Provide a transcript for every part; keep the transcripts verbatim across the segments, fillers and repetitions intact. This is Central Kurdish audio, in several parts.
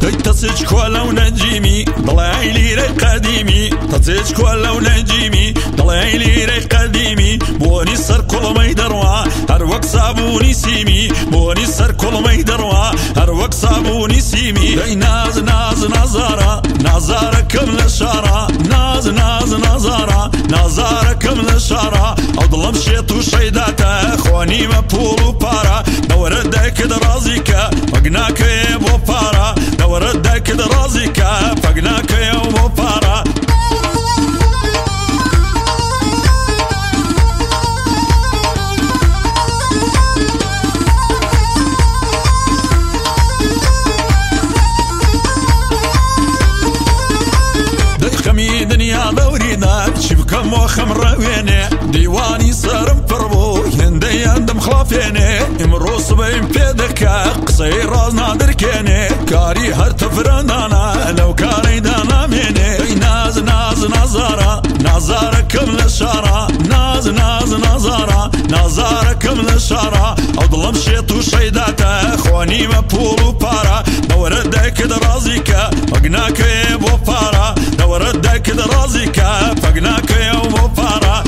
تصج كولا ونجيمي ضلعي لي ريق قديمي تصج كولا ونجيمي ضلعي لي ريق قديمي بوني سر كل ما يدروا هروك صابوني سيمي بوني سر كل ما يدروا هروك صابوني سيمي ناز ناز نظارة نظارة كمل شارة ناز ناز نظارة نظارة كمل شارة او ظلم شيط وشيداته خواني مبول وبارا نوردك درازيك وقناك يبو بارا نوردك درازيك فقناك يبو بارا خمي دنيا دورينا شبكة موخم رويني ديواني سرم فربو يندي عندم خلافيني امروس بين بيدك قصير رازنا دركيني كاري هرتفرندانا لو كاري دانا ميني ناز ناز نظارة نظارة كمل شارة ناز ناز نظارة نظارة كمل شارة او ظلم شيط وشيداته خواني مبول وبارا نوردك درازيك وقناك يبو بارا نوردك درازيك فقناك يبو بارا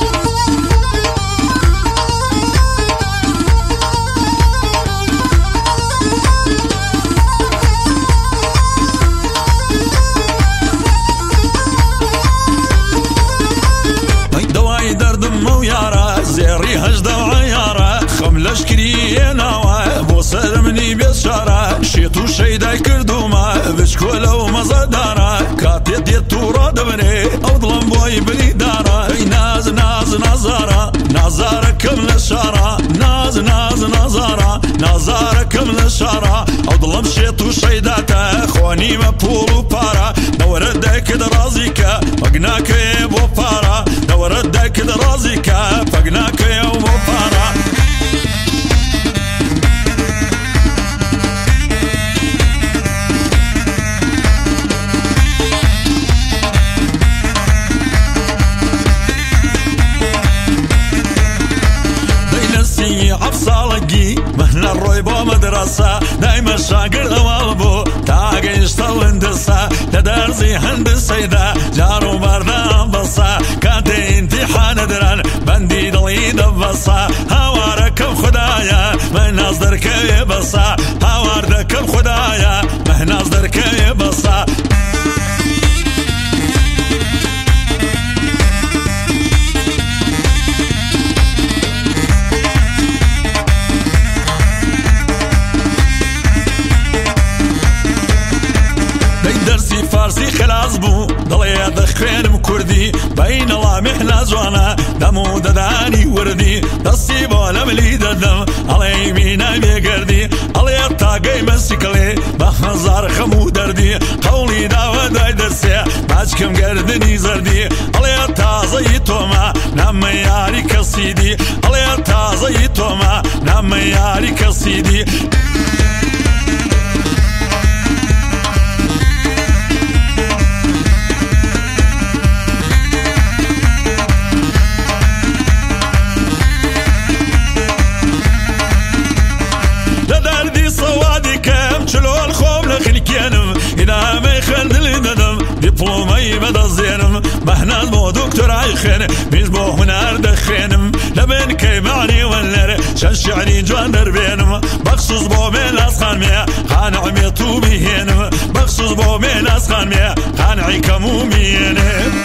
دواي دردم ويارا زيري هجدة وعيارة خملش كرينا وابو سلمني بشارة شيطو شيداي كردوما بشكولا ومزدارة كاتي ديتو رادبني او ظلم بوي بلي دارة ناز ناز نظارة نظارة كمل شارة ناز ناز نظارة نظارة كمل شارة او ظلم شيطو شيداته خواني مبول وبارا نوردك درازيك وقناك يبو بارا نوردك درازيك فقناك يبو بارا عفصالقي مهنا الرويبو مدرسة دايما شاقر اوالبو تاقي يشتغل هندسة تدرسي هندسة اذا جارو بردا بصا كانتي امتحان دران بندي دلي دبصا هواركم خدايا من نصدرك يبصا هواردكم خدايا من نصدرك يبصا درسي فارسي خلاص بو ضلي دخينم كردي بين الله محنا زوانا دمو دداني وردي دستي بولا ملي ددم علي يمينا بيقردي علي الطاقي مسكلي بخزار خمو دردي قولي داوا داي درسي باجكم قردني زردي علي التازي توما نام ياري كسيدي علي التازي توما نام ياري كسيدي شلون خوم لخلكينم إذا ما يخلي ندم دبلومي بدا زينم مهنا مو دكتور عيخين مش بو هنار دخينم لبن كي معني ولر شنشعني جوان دربينم بخصوص بو من أسخان ميا خانع ميتو بيهنم بخصوص بو من أسخان ميا خانعي كمو مينم